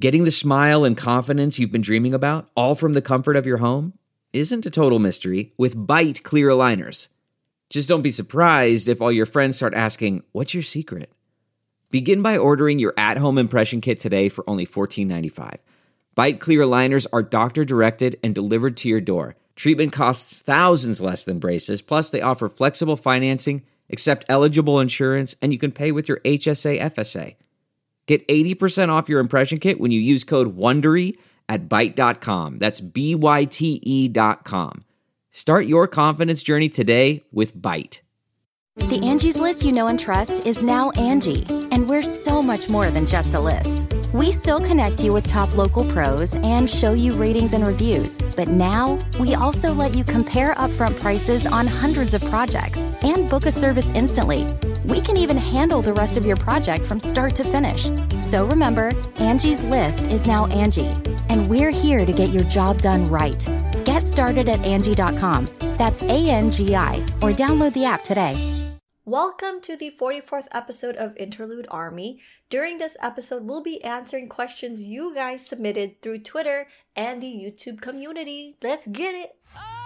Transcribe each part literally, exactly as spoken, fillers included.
Getting the smile and confidence you've been dreaming about, all from the comfort of your home, isn't a total mystery with Byte clear aligners. Just don't be surprised if all your friends start asking, "What's your secret?" Begin by ordering your at-home impression kit today for only fourteen ninety-five. Byte clear aligners are doctor-directed and delivered to your door. Treatment costs thousands less than braces, plus they offer flexible financing, accept eligible insurance, and you can pay with your H S A F S A. Get eighty percent off your impression kit when you use code WONDERY at byte dot com. That's B Y T E dot com. Start your confidence journey today with Byte. The Angie's List you know and trust is now Angie, and we're so much more than just a list. We still connect you with top local pros and show you ratings and reviews, but now we also let you compare upfront prices on hundreds of projects and book a service instantly. We can even handle the rest of your project from start to finish. So remember, Angie's List is now Angie, and we're here to get your job done right. Get started at Angie dot com. That's A N G I, or download the app today. Welcome to the forty-fourth episode of Interlude Army. During this episode, we'll be answering questions you guys submitted through Twitter and the YouTube community. Let's get it!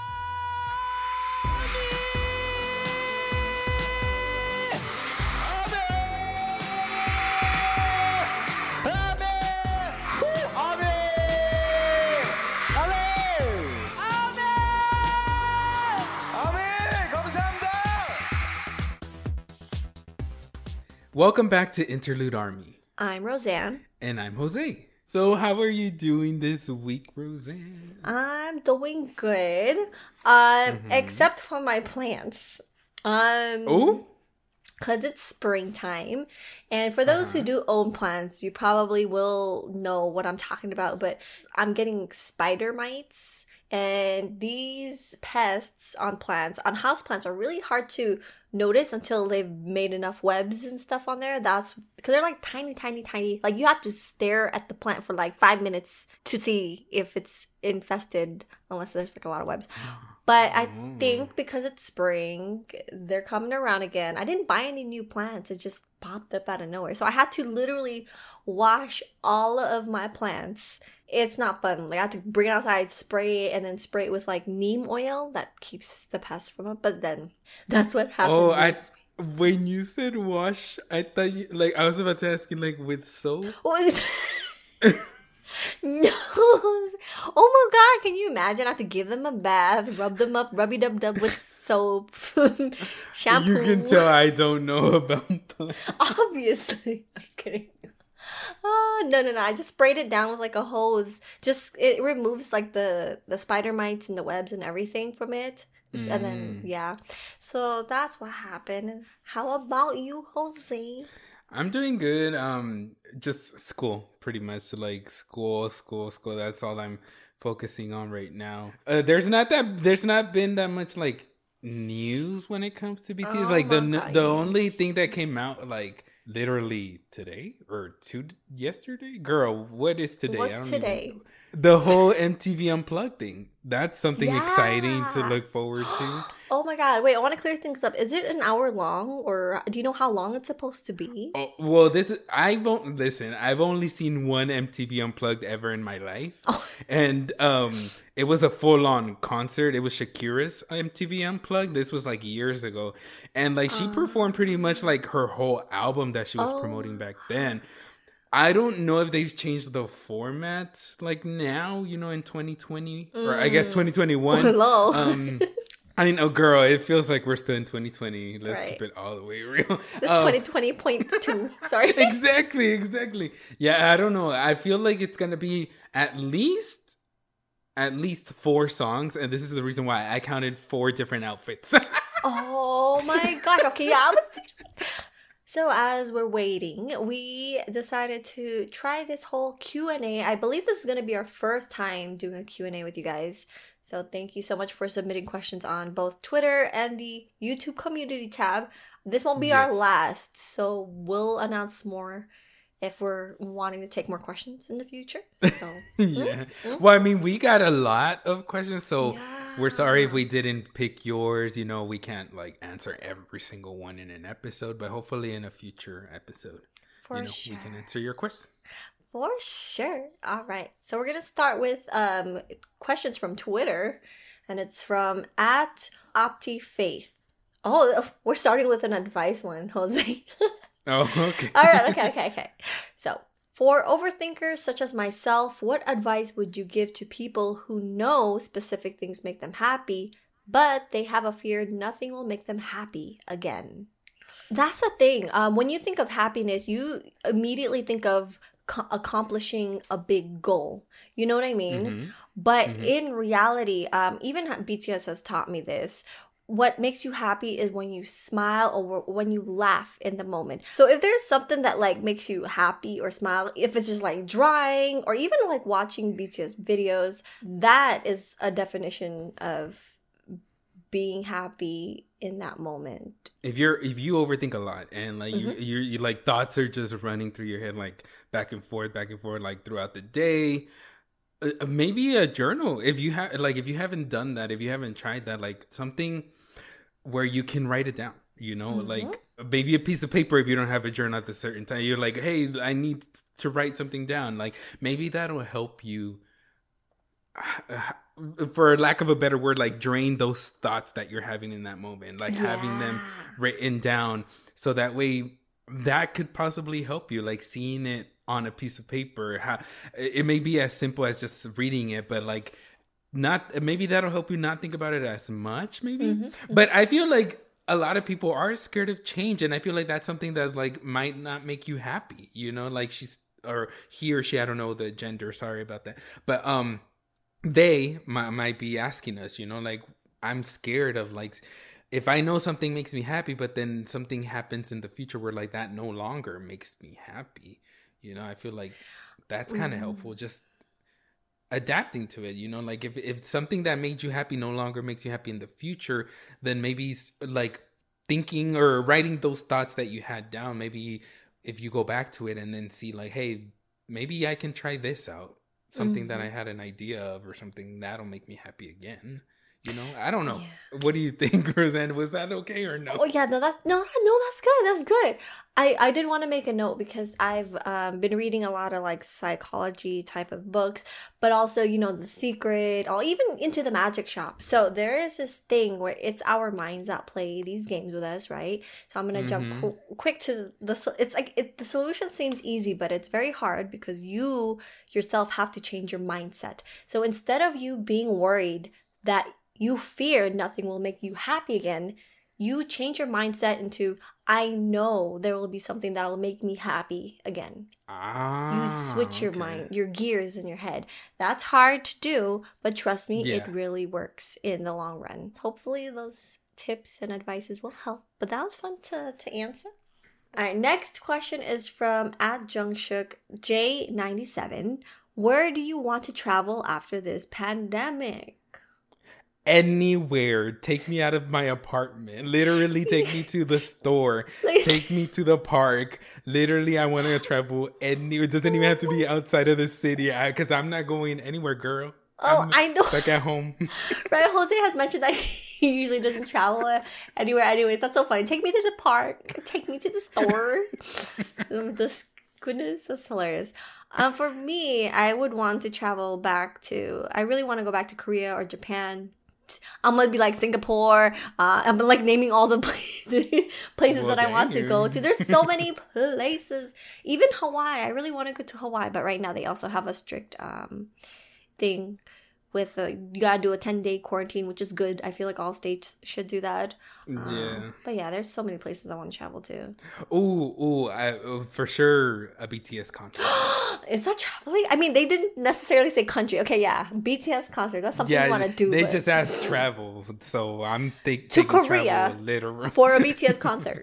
Welcome back to Interlude Army. I'm Roseanne. And I'm Jose. So how are you doing this week, Roseanne? I'm doing good. Um, mm-hmm. Except for my plants. Um, oh? Because it's springtime. And for those uh-huh. who do own plants, you probably will know what I'm talking about. But I'm getting spider mites. And these pests on plants, on house plants, are really hard to notice until they've made enough webs and stuff on there. That's because they're like tiny, tiny, tiny. Like you have to stare at the plant for like five minutes to see if it's infested, unless there's like a lot of webs. But I think because it's spring, they're coming around again. I didn't buy any new plants. It just popped up out of nowhere. So I had to literally wash all of my plants. It's not fun. Like I have to bring it outside, spray it, and then spray it with like neem oil that keeps the pests from it. But then that's what happened. Oh, I when you said wash, I thought you like I was about to ask you like with soap. No. Oh my god, can you imagine? I have to give them a bath, rub them up, rubby dub dub with soap, shampoo. You can tell I don't know about plants. Obviously. I'm kidding. Oh, no, no, no. I just sprayed it down with like a hose. Just, it removes like the, the spider mites and the webs and everything from it. Mm. And then, yeah. So that's what happened. How about you, Jose? I'm doing good. Um, just school, pretty much. Like school, school, school. That's all I'm focusing on right now. Uh, there's not that. There's not been that much like news when it comes to B T S. Oh, like the God, the yeah. only thing that came out like literally today or two yesterday. Girl, what is today? What's I don't today? Even know. The whole M T V Unplugged thing. That's something yeah. exciting to look forward to. Oh my god. Wait, I want to clear things up. Is it an hour long or do you know how long it's supposed to be? Oh, well, this is, I won't listen. I've only seen one M T V Unplugged ever in my life. Oh. And um, it was a full on concert. It was Shakira's M T V Unplugged. This was like years ago. And like she uh. performed pretty much like her whole album that she was oh. promoting back then. I don't know if they've changed the format like now, you know, in twenty twenty mm. or I guess twenty twenty-one. Hello. Um, I mean, oh, girl, it feels like we're still in twenty twenty. Let's right. keep it all the way real. This um, twenty twenty point two. Sorry. Exactly, exactly. Yeah, I don't know. I feel like it's going to be at least, at least four songs. And this is the reason why I counted four different outfits. Oh my gosh. Okay, yeah. I was... So as we're waiting, we decided to try this whole Q and A. I believe this is going to be our first time doing a Q and A with you guys. So thank you so much for submitting questions on both Twitter and the YouTube community tab. This won't be yes. our last, so we'll announce more if we're wanting to take more questions in the future. So, yeah. Mm-hmm. Well, I mean, we got a lot of questions, so yeah. we're sorry if we didn't pick yours. You know, we can't like answer every single one in an episode, but hopefully in a future episode, For you know, sure. we can answer your question. For sure. All right. So we're going to start with um, questions from Twitter. And it's from at OptiFaith. Oh, we're starting with an advice one, Jose. Oh, okay. All right. Okay, okay, okay. So for overthinkers such as myself, what advice would you give to people who know specific things make them happy, but they have a fear nothing will make them happy again? That's the thing. Um, when you think of happiness, you immediately think of co- accomplishing a big goal. You know what I mean? Mm-hmm. But mm-hmm. in reality, um, even B T S has taught me this. What makes you happy is when you smile or when you laugh in the moment. So if there's something that like makes you happy or smile, if it's just like drawing or even like watching B T S videos, that is a definition of being happy in that moment. If you're if you overthink a lot and like mm-hmm. you you you like thoughts are just running through your head like back and forth, back and forth, like throughout the day. Uh, maybe a journal. If you have like if you haven't done that, if you haven't tried that, like something where you can write it down, you know, mm-hmm. like maybe a piece of paper. If you don't have a journal at a certain time, you're like, hey, I need to write something down. Like maybe that'll help you, for lack of a better word, like drain those thoughts that you're having in that moment, like yeah. having them written down. So that way that could possibly help you, like seeing it on a piece of paper. How, it may be as simple as just reading it, but like not, maybe that'll help you not think about it as much, maybe. Mm-hmm. But I feel like a lot of people are scared of change, and I feel like that's something that like might not make you happy, you know, like she's, or he or she, I don't know the gender, sorry about that. But um, they might, might be asking us, you know, like, I'm scared of like, if I know something makes me happy, but then something happens in the future where like that no longer makes me happy. You know, I feel like that's kind of mm. helpful. Just adapting to it, you know, like if, if something that made you happy no longer makes you happy in the future, then maybe like thinking or writing those thoughts that you had down, maybe if you go back to it and then see like, hey, maybe I can try this out. Something mm-hmm. that I had an idea of or something that'll make me happy again. You know, I don't know. Yeah. What do you think, Roseanne? Was that okay or no? Oh yeah, no, that's no, no, that's good. That's good. I, I did want to make a note because I've um, been reading a lot of like psychology type of books, but also, you know, The Secret, or even Into the Magic Shop. So there is this thing where it's our minds that play these games with us, right? So I'm gonna mm-hmm. jump qu- quick to the. It's like it, the solution seems easy, but it's very hard because you yourself have to change your mindset. So instead of you being worried that you fear nothing will make you happy again, you change your mindset into, I know there will be something that will make me happy again. Ah, you switch your okay. mind, your gears in your head. That's hard to do, but trust me, yeah. it really works in the long run. Hopefully those tips and advices will help. But that was fun to, to answer. All right, next question is from at Jungshuk J ninety-seven. Where do you want to travel after this pandemic? Anywhere. Take me out of my apartment. Literally take me to the store. Take me to the park. Literally, I want to travel anywhere. It doesn't even have to be outside of the city because I'm not going anywhere, girl. Oh, I'm I know. Stuck at home. Right, Jose has mentioned that he usually doesn't travel anywhere anyways. That's so funny. Take me to the park. Take me to the store. um, this, goodness, that's hilarious. Um, for me, I would want to travel back to, I really want to go back to Korea or Japan. I'm gonna be like Singapore. Uh, I'm like naming all the places well, that I want to go to. There's so many places. Even Hawaii. I really want to go to Hawaii, but right now they also have a strict um thing with a, you gotta do a ten day quarantine, which is good. I feel like all states should do that. Yeah. Um, but yeah, there's so many places I want to travel to. Ooh, ooh, I, for sure a B T S concert. Is that traveling? I mean, they didn't necessarily say country. Okay, yeah, B T S concert. That's something yeah, you want to do. They but... just asked travel, so I'm th- to Korea literally for a B T S concert.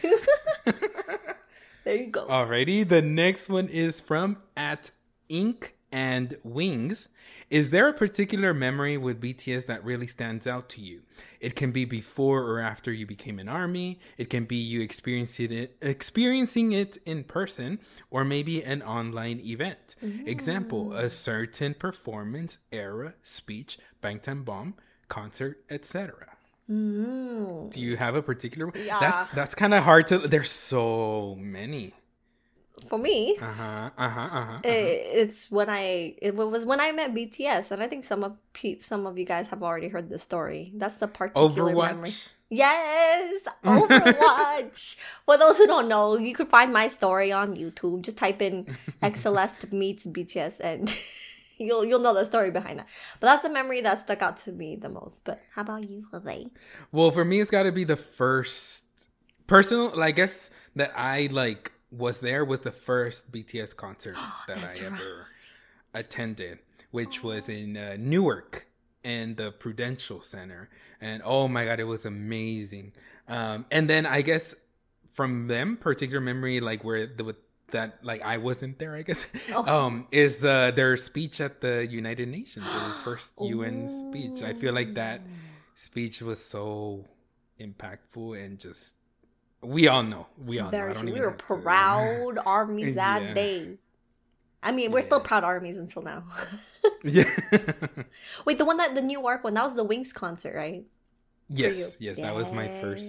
There you go. Alrighty, the next one is from at Ink and Wings. Is there a particular memory with B T S that really stands out to you? It can be before or after you became an ARMY. It can be you experiencing it, experiencing it in person, or maybe an online event. Mm. Example, a certain performance, era, speech, Bangtan Bomb, concert, et cetera. Mm. Do you have a particular one? Yeah. That's that's kind of hard to. There's so many. for me, uh-huh, uh-huh, uh-huh, uh-huh. It, it's when I it was when I met B T S, and I think some of pe- some of you guys have already heard the story. That's the particular Overwatch. memory. Yes, Overwatch. For those who don't know, you could find my story on YouTube. Just type in Exceleste meets B T S, and you'll you'll know the story behind that. But that's the memory that stuck out to me the most. But how about you, Jose? Well, for me, it's got to be the first personal. I guess that I like. was there was the first B T S concert that I ever right. attended, which oh. was in uh, Newark and the Prudential Center. And oh my God, it was amazing. Um, and then I guess from them, particular memory, like where the that like I wasn't there, I guess, oh. um, is uh, their speech at the United Nations, their first U N speech. I feel like that speech was so impactful and just. We all know. We all Very know. True. We were proud to... armies that yeah. day. I mean, we're yeah. still proud armies until now. yeah. Wait, the one that the Newark one, that was the Wings concert, right? Yes, yes, yes, that was my first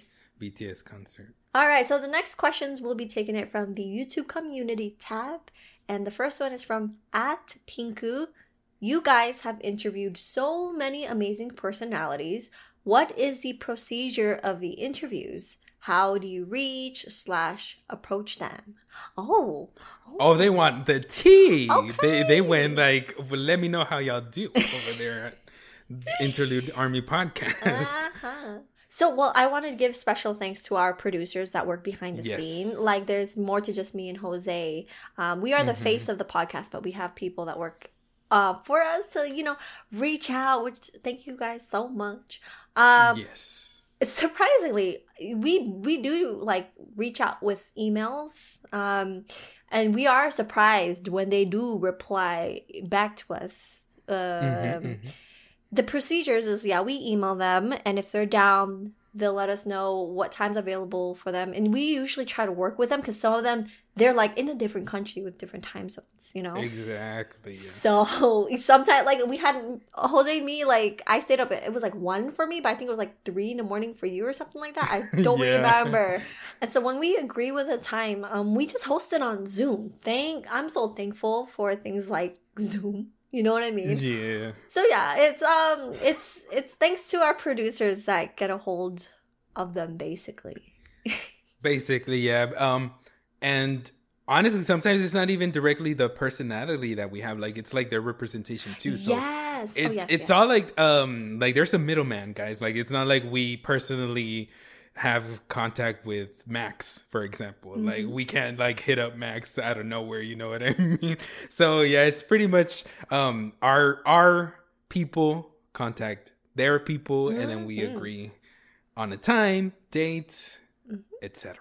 B T S concert. All right, so the next questions will be taking it from the YouTube community tab, and the first one is from at Pinku. You guys have interviewed so many amazing personalities. What is the procedure of the interviews? How do you reach slash approach them? Oh. Oh, oh they want the tea. Okay. They they went like, well, let me know how y'all do over there at Interlude Army Podcast. Uh-huh. So, well, I want to give special thanks to our producers that work behind the yes. scene. Like, there's more to just me and Jose. Um, we are the mm-hmm. face of the podcast, but we have people that work uh, for us to, you know, reach out, which thank you guys so much. Um, yes. Surprisingly, we we do like reach out with emails, um, and we are surprised when they do reply back to us. Um, mm-hmm, mm-hmm. The procedures is yeah, we email them, and if they're down, they'll let us know what time's available for them, and we usually try to work with them because some of them they're like in a different country with different time zones, you know. Exactly. Yeah. So sometimes, like we had Jose and me, like I stayed up. It was like one for me, but I think it was like three in the morning for you or something like that. I don't yeah. remember. And so when we agree with a time, um, we just host it on Zoom. Thank, I'm so thankful for things like Zoom. You know what I mean? Yeah. So yeah, it's um, it's it's thanks to our producers that get a hold of them, basically. Basically, yeah. Um. And honestly, sometimes it's not even directly the personality that we have. Like, it's like their representation too. So yes. It's, oh, yes, it's yes. all like, um, like there's a middleman, guys. Like, it's not like we personally have contact with Max, for example. Mm-hmm. Like, we can't like hit up Max out of nowhere. You know what I mean? So yeah, it's pretty much um our our people contact their people, mm-hmm. and then we agree on a time, date, mm-hmm. et cetera.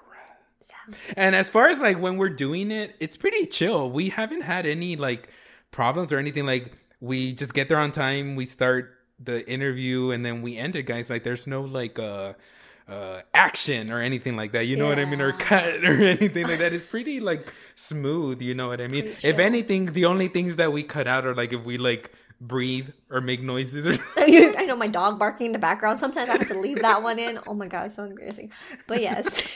And as far as like when we're doing it, it's pretty chill. We haven't had any like problems or anything. Like we just get there on time. We start the interview and then we end it, guys. Like there's no like uh, uh, action or anything like that. You know yeah. what I mean? Or cut or anything like that. It's pretty like smooth. You know what I mean? If anything, the only things that we cut out are like if we like breathe or make noises. Or I know my dog barking in the background. Sometimes I have to leave that one in. Oh my God, it's so embarrassing. But yes.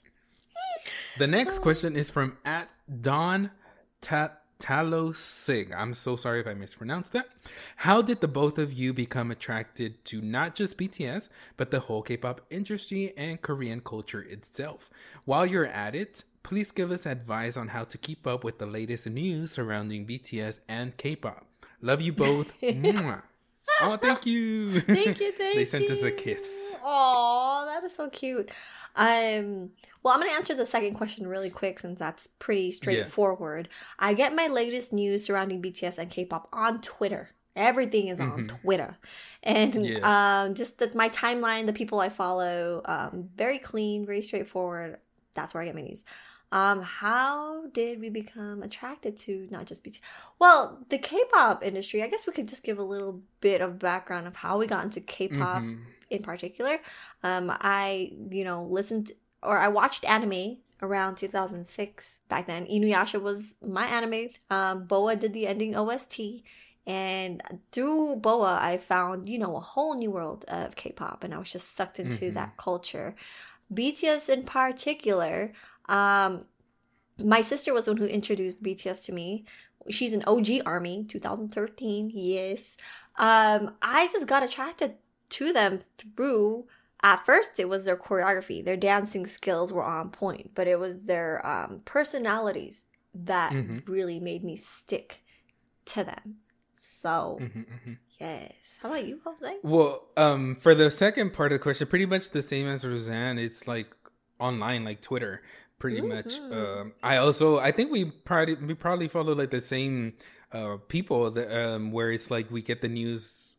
The next question is from at Don Ta- Talosig. I'm so sorry if I mispronounced that. How did the both of you become attracted to not just B T S, but the whole K-pop industry and Korean culture itself? While you're at it, please give us advice on how to keep up with the latest news surrounding B T S and K-pop. Love you both. Mwah. Oh, thank you. Thank you, thank you. They sent you. us a kiss. Oh, that is so cute. Um, well, I'm going to answer the second question really quick since that's pretty straightforward. Yeah. I get my latest news surrounding B T S and K-pop on Twitter. Everything is on mm-hmm. Twitter. And yeah. um, just the, my timeline, the people I follow, um, very clean, very straightforward. That's where I get my news. Um, how did we become attracted to not just B T S? Well, the K-pop industry, I guess we could just give a little bit of background of how we got into K-pop mm-hmm. in particular. Um, I, you know, listened or I watched anime around two thousand six. Back then, Inuyasha was my anime. Um, Boa did the ending O S T. And through Boa, I found, you know, a whole new world of K-pop. And I was just sucked into mm-hmm. that culture. B T S in particular, um, my sister was the one who introduced B T S to me. She's an O G ARMY, two thousand thirteen. Yes. Um, I just got attracted to them through, at first it was their choreography. Their dancing skills were on point, but it was their um, personalities that mm-hmm. really made me stick to them. So, mm-hmm, mm-hmm. yes. How about you, Jose? Well, um, for the second part of the question, pretty much the same as Roseanne. It's like online, like Twitter. Pretty mm-hmm. much. Um, I also, I think we probably we probably follow like the same uh, people that, um, where it's like we get the news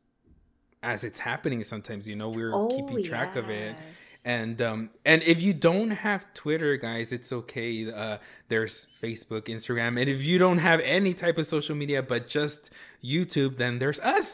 as it's happening. Sometimes, you know, we're oh, keeping track yes. of it. And um, and if you don't have Twitter, guys, it's okay. Uh, there's Facebook, Instagram, and if you don't have any type of social media but just YouTube, then there's us.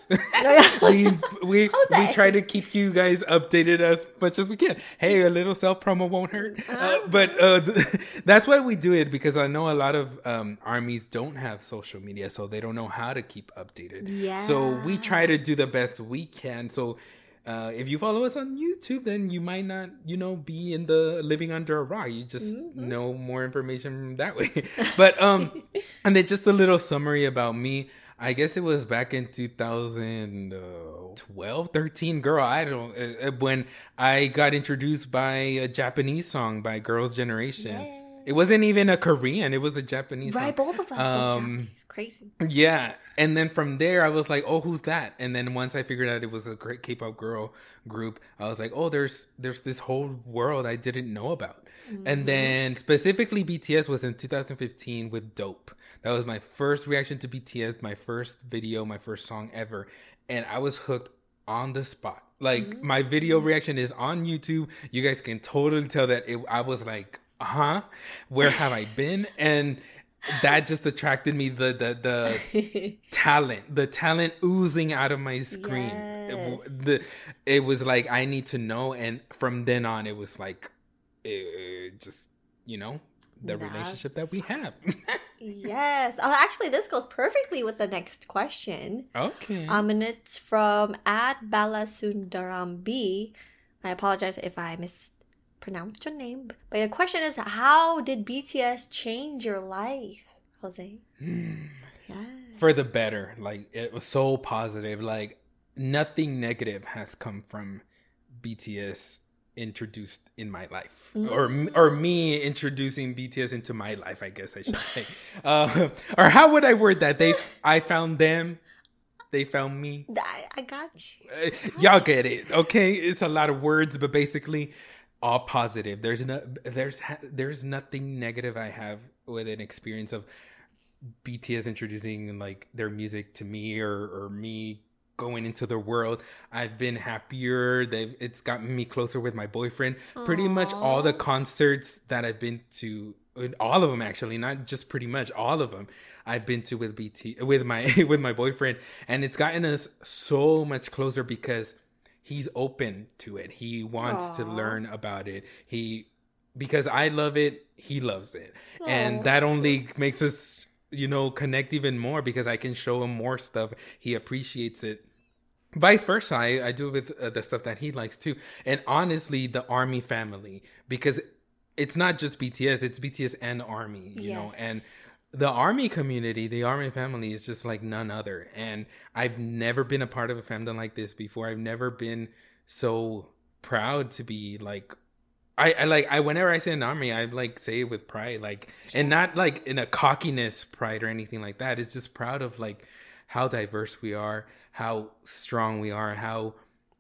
we we we try to keep you guys updated as much as we can. Hey, a little self promo won't hurt. Uh, but uh, that's why we do it, because I know a lot of um, armies don't have social media, so they don't know how to keep updated. Yeah. So we try to do the best we can. So. Uh, if you follow us on YouTube, then you might not, you know, be in the living under a rock. You just mm-hmm. know more information that way. But, um, and then just a little summary about me. I guess it was back in two thousand twelve, thirteen, girl, I don't, uh, when I got introduced by a Japanese song by Girls' Generation. Yay. It wasn't even a Korean, it was a Japanese right, song. Right, both of us um, Japanese. Crazy. Yeah. And then from there, I was like, oh, who's that? And then once I figured out it was a great K-pop girl group, I was like, oh, there's there's this whole world I didn't know about. Mm-hmm. And then specifically B T S was in two thousand fifteen with Dope. That was my first reaction to B T S, my first video, my first song ever. And I was hooked on the spot. Like, mm-hmm. my video reaction is on YouTube. You guys can totally tell that it, I was like, huh? Where have I been? And that just attracted me, the the the talent, the talent oozing out of my screen. Yes. It, the, it was like, I need to know. And from then on, it was like, it, just, you know, the That's... relationship that we have. Yes. Oh, actually, this goes perfectly with the next question. Okay. Um, and it's from at Balasundaram B. I apologize if I missed pronounce your name. But the question is, how did B T S change your life, Jose? Mm. Yeah. For the better. Like, it was so positive. Like, nothing negative has come from B T S introduced in my life. Mm-hmm. Or or me introducing B T S into my life, I guess I should say. uh, or how would I word that? They, I found them. They found me. I, I got you. Uh, y'all get it, okay? It's a lot of words, but basically... all positive. There's no, there's there's nothing negative I have with an experience of B T S introducing like their music to me, or or me going into the world. I've been happier. They've it's gotten me closer with my boyfriend. Aww. Pretty much all the concerts that I've been to, all of them actually, not just pretty much all of them, I've been to with B T with my with my boyfriend, and it's gotten us so much closer because he's open to it. He wants Aww. to learn about it. He, because I love it, he loves it. Aww, and that only cool. makes us, you know, connect even more, because I can show him more stuff. He appreciates it. Vice versa, I, I do it with uh, the stuff that he likes too. And honestly, the ARMY family, because it's not just B T S, it's B T S and ARMY, you yes. know, and the ARMY community, the ARMY family is just like none other. And I've never been a part of a fandom like this before. I've never been so proud to be like, I, I like, I, whenever I say an ARMY, I like say it with pride, like, and not like in a cockiness pride or anything like that. It's just proud of like how diverse we are, how strong we are, how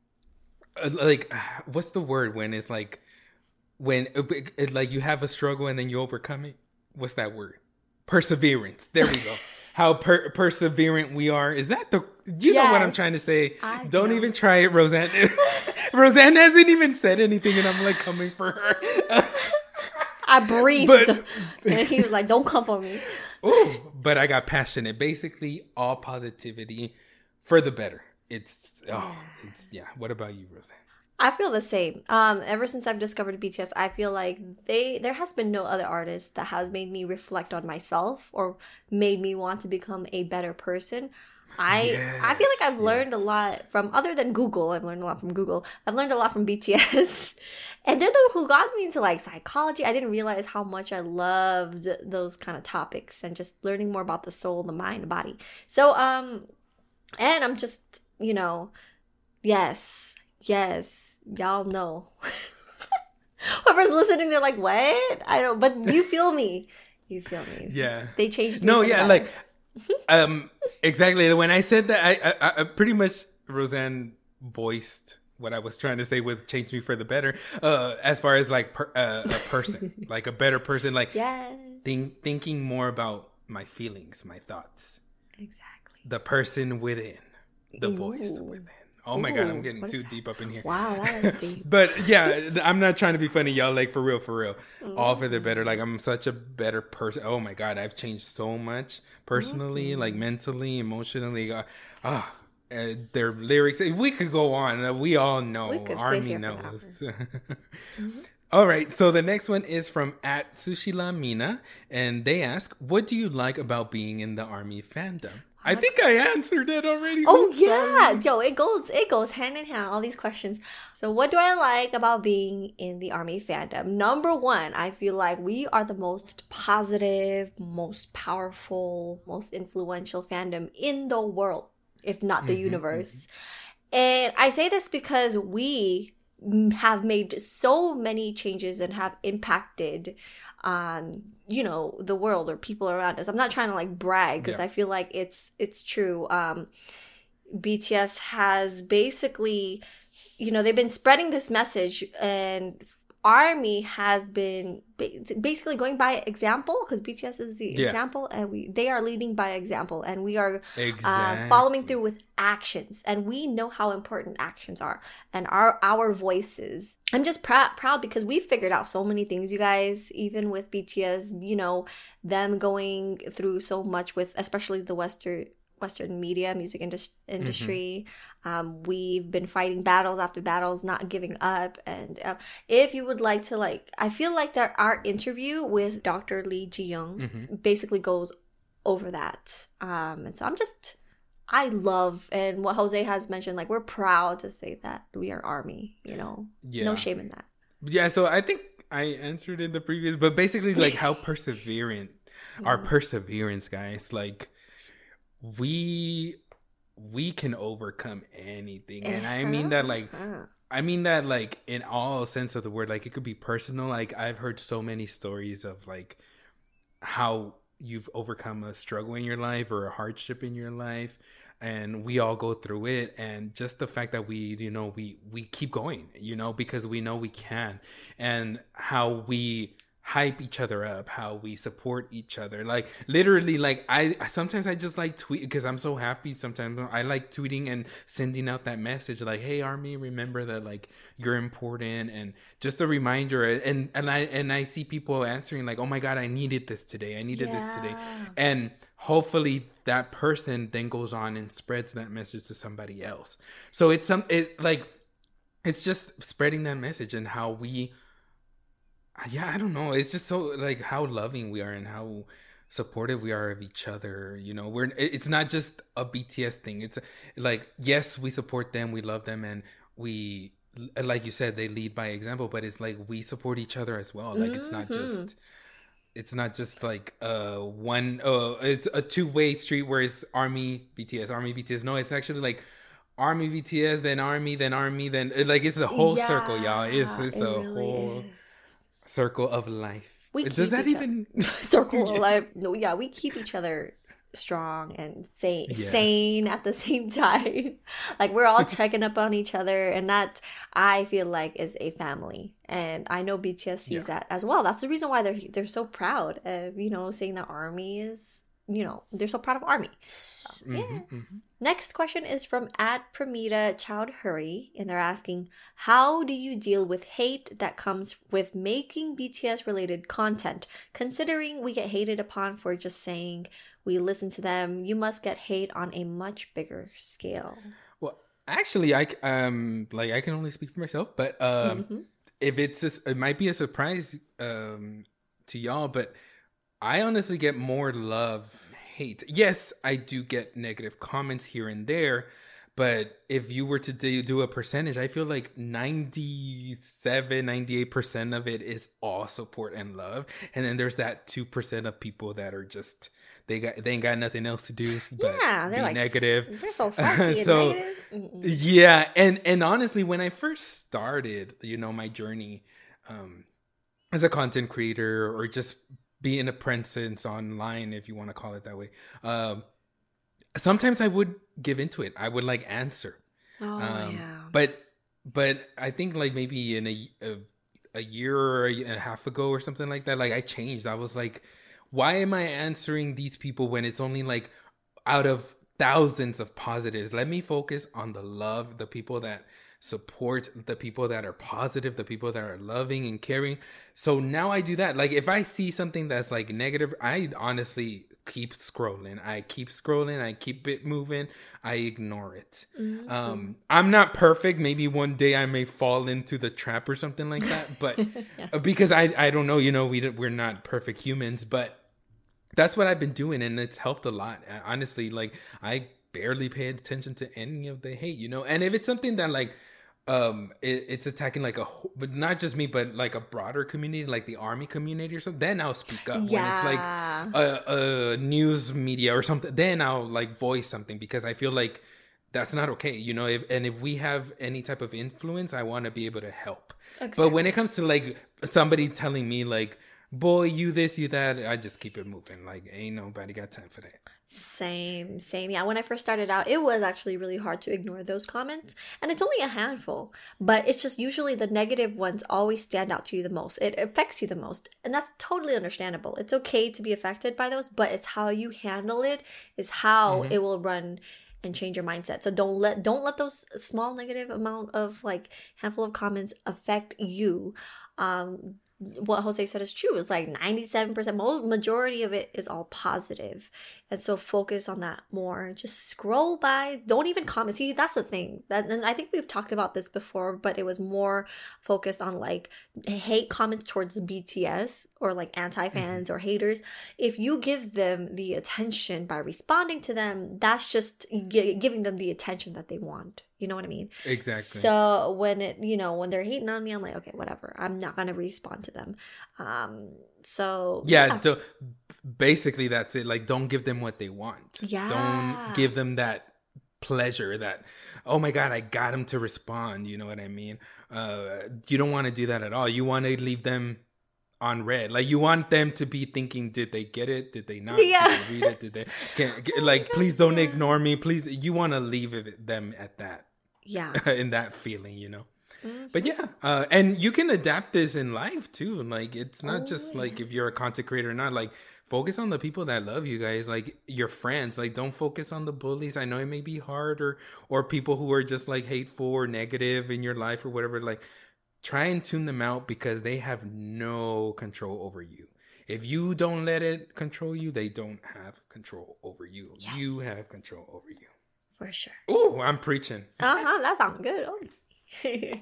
uh, like, what's the word when it's like, when it, it, like you have a struggle and then you overcome it? What's that word? Perseverance. There we go. How per- perseverant we are. Is that the... You yes, know what I'm trying to say. I Don't know. even try it, Roseanne. Roseanne hasn't even said anything, and I'm like coming for her. I breathed. But, and he was like, don't come for me. Ooh, but I got passionate. Basically, all positivity for the better. It's... Oh, it's... Yeah. What about you, Roseanne? I feel the same. Um, ever since I've discovered B T S, I feel like they there has been no other artist that has made me reflect on myself or made me want to become a better person. I Yes, I feel like I've learned a yes. lot from, other than Google. I've learned a lot from Google. I've learned a lot from B T S, and they're the one who got me into like psychology. I didn't realize how much I loved those kind of topics and just learning more about the soul, the mind, the body. So um, and I'm just you know, yes, yes. Y'all know. Whoever's listening, they're like, what? I don't, but you feel me. You feel me. Yeah. They changed me No, for the yeah, better. like, um, exactly. When I said that, I, I, I pretty much, Roseanne voiced what I was trying to say with change me for the better, uh, as far as like per, uh, a person, like a better person, like Yes. think, thinking more about my feelings, my thoughts, Exactly. the person within, the voice Ooh. within. Oh my God, I'm Ooh, getting what too is that? deep up in here. Wow, that is deep. But yeah, I'm not trying to be funny, y'all. Like, for real, for real. All for Mm-hmm. the better. Like, I'm such a better person. Oh my God, I've changed so much personally, Mm-hmm. like mentally, emotionally. Uh, ah, uh, their lyrics. We could go on. Uh, we all know. We could sit Army here for knows. All right. So the next one is from at Sushila Mina. And they ask, what do you like about being in the Army fandom? I think I answered it already. Oh Oops, yeah, sorry. yo, it goes it goes hand in hand. All these questions. So, what do I like about being in the Army fandom? Number one, I feel like we are the most positive, most powerful, most influential fandom in the world, if not the Mhm, universe. And I say this because we have made so many changes and have impacted um you know the world or people around us. I'm not trying to like brag because Yeah. I feel like it's it's true. um B T S has basically, you know, they've been spreading this message, and Army has been ba- basically going by example, because B T S is the Yeah. example, and we they are leading by example, and we are Exactly. uh, following through with actions, and we know how important actions are, and our our voices. I'm just proud proud because we figured out so many things, you guys, even with B T S, you know, them going through so much with especially the Western Western media, music indus- industry. Um, we've been fighting battles after battles, not giving up. And uh, if you would like to, like, I feel like that our interview with Doctor Lee Ji-young Mhm. basically goes over that. Um, and so I'm just, I love, and what Jose has mentioned, like, we're proud to say that we are Army, you know, Yeah. no shame in that. Yeah, so I think I answered in the previous, but basically, like, how perseverant, our perseverance, guys, like, we we can overcome anything, and I mean that, like, Uh-huh. I mean that, like, in all sense of the word. Like, it could be personal. Like, I've heard so many stories of, like, how you've overcome a struggle in your life or a hardship in your life, and we all go through it. And just the fact that we, you know, we we keep going, you know, because we know we can, and how we hype each other up, how we support each other. Like, literally, like, I sometimes I just like tweet because I'm so happy. Sometimes I like tweeting and sending out that message like, hey, Army, remember that, like, you're important, and just a reminder. And and I and I see people answering like, oh my God, I needed this today. I needed this today. Yeah. And hopefully that person then goes on and spreads that message to somebody else. So it's some it like it's just spreading that message, and how we yeah, I don't know. It's just so, like, how loving we are and how supportive we are of each other. You know, we're it- it's not just a B T S thing. It's like, yes, we support them, we love them, and we, like you said, they lead by example. But it's like we support each other as well. Like, it's not just it's not just like uh one uh it's a two way street where it's Army B T S, Army B T S. No, it's actually like Army B T S, then Army, then Army, then like it's a whole circle, y'all. It's it's it a really whole is. circle of life. We Does keep that each even circle of life? No, yeah, we keep each other strong and sane, Yeah. sane at the same time. Like, we're all checking up on each other, and that, I feel like, is a family. And I know B T S sees Yeah. that as well. That's the reason why they're they're so proud of, you know, saying that Army is, you know, they're so proud of Army. So, yeah. Mhm, mhm. Next question is from at Pramita Chowdhury, and they're asking, how do you deal with hate that comes with making B T S related content? Considering we get hated upon for just saying we listen to them, you must get hate on a much bigger scale. Well, Actually, I um like I can only speak for myself, but um mm-hmm. if it's a, it might be a surprise um to y'all, but I honestly get more love, hate. Yes, I do get negative comments here and there, but if you were to do, do a percentage, I feel like ninety-seven, ninety-eight percent of it is all support and love, and then there's that two percent of people that are just they got they ain't got nothing else to do but yeah, they're be like negative. They're so salty so, and negative. Mm-mm. Yeah, and and honestly, when I first started, you know, my journey um, as a content creator or just being a presence online, if you want to call it that way, um, sometimes I would give into it. I would like answer. Oh um, yeah. But but I think like maybe in a, a a year or a, year and a half ago or something like that, like I changed. I was like, why am I answering these people when it's only like out of thousands of positives? Let me focus on the love, the people that support, the people that are positive, the people that are loving and caring. So now I do that. Like if I see something that's like negative, I honestly keep scrolling. I keep scrolling. I keep it moving. I ignore it. Mm-hmm. Um, I'm not perfect. Maybe one day I may fall into the trap or something like that. But yeah. because I, I don't know, you know, we we're not perfect humans, but that's what I've been doing. And it's helped a lot. Honestly, like I barely pay attention to any of the hate, you know, and if it's something that like, um, it, it's attacking like a, but not just me, but like a broader community, like the army community or something, then I'll speak up. Yeah. When it's like a, a news media or something, then I'll like voice something because I feel like that's not okay, you know, if, and if we have any type of influence, I want to be able to help. Exactly. But when it comes to like somebody telling me like, boy, you this, you that, I just keep it moving. Like, ain't nobody got time for that. Same, same. Yeah, when I first started out, it was actually really hard to ignore those comments. And it's only a handful, but it's just usually the negative ones always stand out to you the most. It affects you the most. And that's totally understandable. It's okay to be affected by those, but it's how you handle it is how mm-hmm. it will run and change your mindset. So don't let don't let those small negative amount of like handful of comments affect you. Um what Jose said is true. It's like ninety-seven percent, majority of it is all positive. And so focus on that more. Just scroll by. Don't even comment. See, that's the thing. That, and I think we've talked about this before, but it was more focused on like hate comments towards B T S or like anti-fans mm-hmm. or haters. If you give them the attention by responding to them, that's just g- giving them the attention that they want. You know what I mean? Exactly. So when it, you know, when they're hating on me, I'm like, okay, whatever. I'm not going to respond to them. Um, so yeah, yeah. Do, basically that's it. Like, don't give them what they want. Yeah. Don't give them that pleasure that, oh my God, I got them to respond. You know what I mean? Uh, you don't want to do that at all. You want to leave them on red. Like you want them to be thinking, did they get it? Did they not? Yeah. Did they read it? Did they can, oh like, God, please don't yeah. ignore me. Please. You want to leave it, them at that. Yeah. in that feeling, you know? Mm-hmm. But yeah, uh, and you can adapt this in life too. Like it's not oh, just yeah. like if you're a content creator or not, like focus on the people that love you guys, like your friends. Like don't focus on the bullies. I know it may be hard or, or people who are just like hateful or negative in your life or whatever. Like try and tune them out because they have no control over you. If you don't let it control you, they don't have control over you. Yes. You have control over you. For sure. Oh, I'm preaching. Uh-huh, that sounds good. Oh.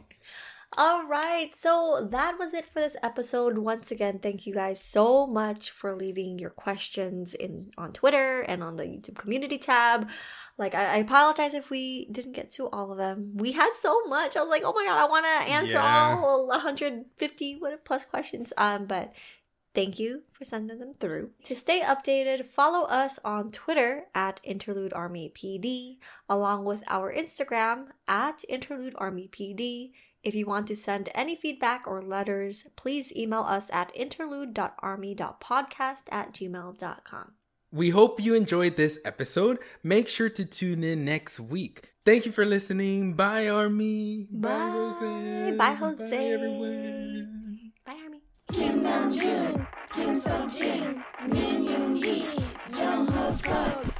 All right, so that was it for this episode. Once again, thank you guys so much for leaving your questions in on Twitter and on the YouTube community tab. Like, I, I apologize if we didn't get to all of them. We had so much. I was like, oh my God, I want to answer yeah. all one hundred fifty plus questions. Um, but thank you for sending them through. To stay updated, follow us on Twitter at Interlude Army P D, along with our Instagram at Interlude Army P D. If you want to send any feedback or letters, please email us at interlude dot army dot podcast at gmail dot com. We hope you enjoyed this episode. Make sure to tune in next week. Thank you for listening. Bye, Army. Bye, Bye Jose. Bye, Jose. Bye, everyone. Bye, Army. Kim Namjoon, Kim Seokjin, Min Yoon Lee, Young Ho Suk.